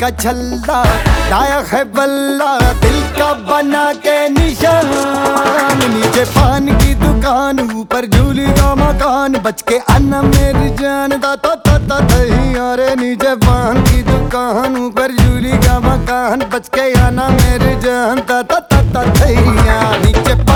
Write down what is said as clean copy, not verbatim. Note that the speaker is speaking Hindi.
का छल्ला लाया है बल्ला, दिल का बना के निशान। नीचे पान की दुकान, ऊपर झूली का मकान, बच के आना मेरी जान। ता दही अरे नीचे पान की दुकान, ऊपर झूली का मकान, बच के आना मेरी जान। ता दही नीचे